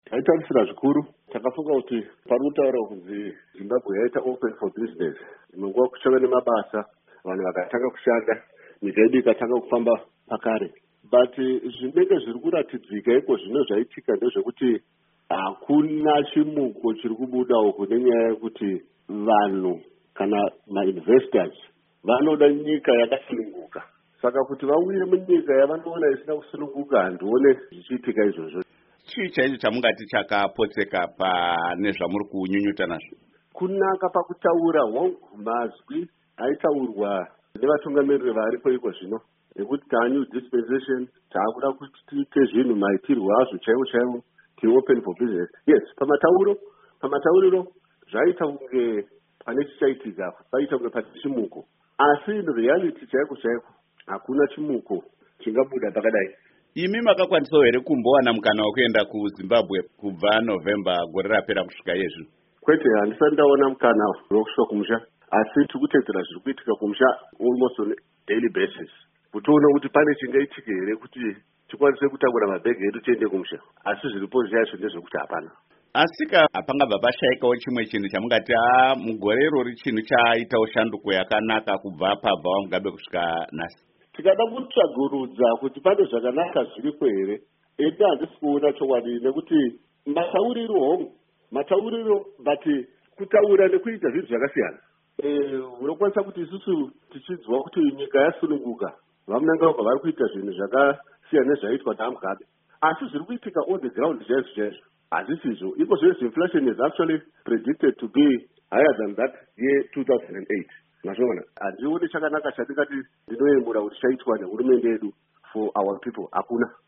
Taitarisira zvikuru takafunga kuti pari kutaura kunzi Zimbabwe yaita open for business. Munguva kuchava nemabasa, vanhu vakatanga kushanda, nyika yedu ikatanga kufamba pakare. But zvinenge zviri kuratidzika iko zvino zvaitika ndezvekuti hakuna chimuko chiri kubuda uku nenyaya yekuti vanhu kana mainvestors vanoda nyika yakasununguka. Saka kuti vauye munyika yavanoona isina kusununguka handione zvichiitika izvozvo. Chii chaicho chamungati chakapotseka pane zvamuri kunyunyuta nazvo? Kunaka pakutaura mazwi aitaurwa nevatungamiriri varipo iko zvino, nekuti new dispensation taakuda kuti tiite zvinhu maitirwo azvo chaivo chaivo, open for business. Yes, pamatauriro zvaita kunge pane chichaitika, paita kunge pane chimuko, asi in reality chaiko chaiko hakuna chimuko chingabuda pakadai. Imi makakwanisawo here kumbowana mukana wekuenda kuZimbabwe kubva November gore rapera kusvika izvi? Kwete, handisati ndaona mukana wekusvika kumusha, asi tiri kutedzera zviri kuitika kumusha almost on a daily basis, kuti tione kuti pane chingaitike here kuti tikwanise kutakura mabhegi edu tiende kumusha, asi zviripo zvaizvo ndezvekuti hapana. Asika pangabva pashaikawo chimwe chinhu chamungati mugore irori chinhu chaitawo shanduko yakanaka kubva pabva Mugabe kusvika nhasi? Tikada kutsvagurudza kuti pane zvakanaka zviripo here, ende handisi kuona chokwadi nekuti matauriro but kutaura nekuita zvinhu zvakasiyana. Unokwanisa kuti isusu tichidzwa kuti nyika yasununguka, vamunanga vabva vari kuita zvinhu zvakasiyana nezvaitwa naMugabe, asi zviri kuitika on the ground chaizvo hazisizvo. Iko zvese inflation is actually predicted to be higher than that year 2008. Mazvona handioni chakanaka chatingati ndinoyemura kuti chaitwa nehurumende yedu for our people, hakuna.